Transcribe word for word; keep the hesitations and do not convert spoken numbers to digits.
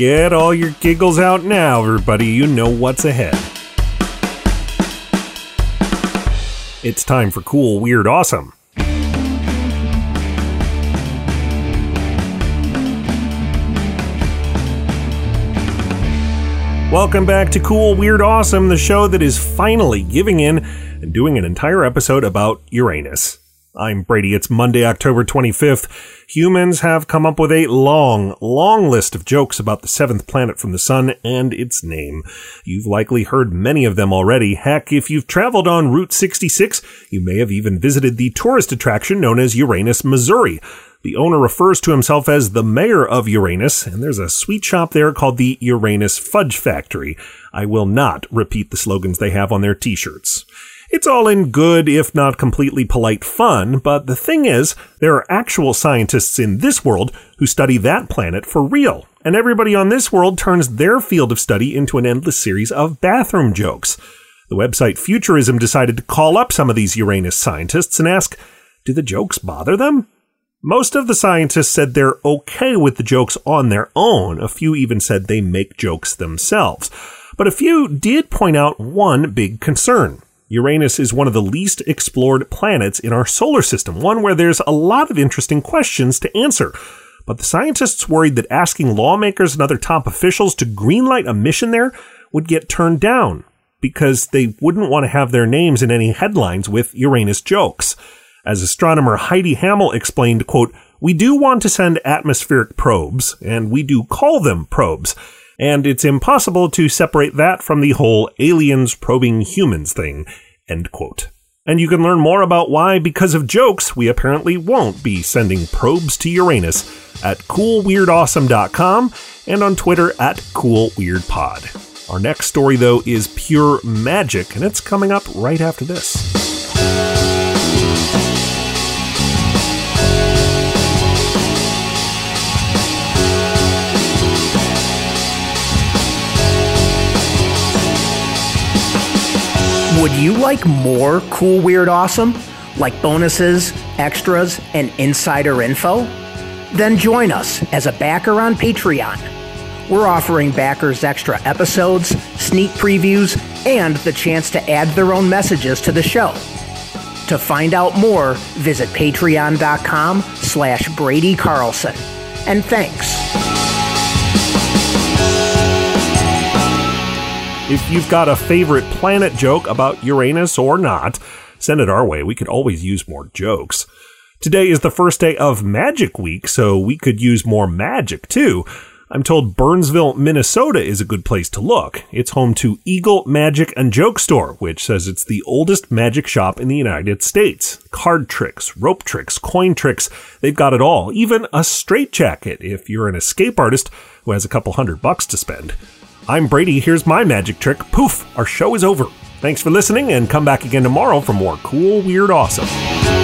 Get all your giggles out now, everybody. You know what's ahead. It's time for Cool, Weird, Awesome. Welcome back to Cool, Weird, Awesome, the show that is finally giving in and doing an entire episode about Uranus. I'm Brady. It's Monday, October twenty-fifth. Humans have come up with a long, long list of jokes about the seventh planet from the sun and its name. You've likely heard many of them already. Heck, if you've traveled on Route sixty-six, you may have even visited the tourist attraction known as Uranus, Missouri. The owner refers to himself as the mayor of Uranus, and there's a sweet shop there called the Uranus Fudge Factory. I will not repeat the slogans they have on their t-shirts. It's all in good, if not completely polite fun, but the thing is, there are actual scientists in this world who study that planet for real, and everybody on this world turns their field of study into an endless series of bathroom jokes. The website Futurism decided to call up some of these Uranus scientists and ask, do the jokes bother them? Most of the scientists said they're okay with the jokes on their own. A few even said they make jokes themselves. But a few did point out one big concern. Uranus is one of the least explored planets in our solar system, one where there's a lot of interesting questions to answer. But the scientists worried that asking lawmakers and other top officials to greenlight a mission there would get turned down, because they wouldn't want to have their names in any headlines with Uranus jokes. As astronomer Heidi Hammel explained, quote, "We do want to send atmospheric probes, and we do call them probes, and it's impossible to separate that from the whole aliens probing humans thing," end quote. And you can learn more about why, because of jokes, we apparently won't be sending probes to Uranus at cool weird awesome dot com and on Twitter at cool weird pod. Our next story, though, is pure magic, and it's coming up right after this. Would you like more Cool, Weird, Awesome? Like bonuses, extras, and insider info? Then join us as a backer on Patreon. We're offering backers extra episodes, sneak previews, and the chance to add their own messages to the show. To find out more, visit patreon.com slash Brady Carlson. And thanks. If you've got a favorite planet joke about Uranus or not, send it our way. We could always use more jokes. Today is the first day of Magic Week, so we could use more magic too. I'm told Burnsville, Minnesota is a good place to look. It's home to Eagle Magic and Joke Store, which says it's the oldest magic shop in the United States. Card tricks, rope tricks, coin tricks, they've got it all. Even a straitjacket if you're an escape artist who has a couple hundred bucks to spend. I'm Brady, here's my magic trick. Poof, our show is over. Thanks for listening, and come back again tomorrow for more Cool, Weird, Awesome.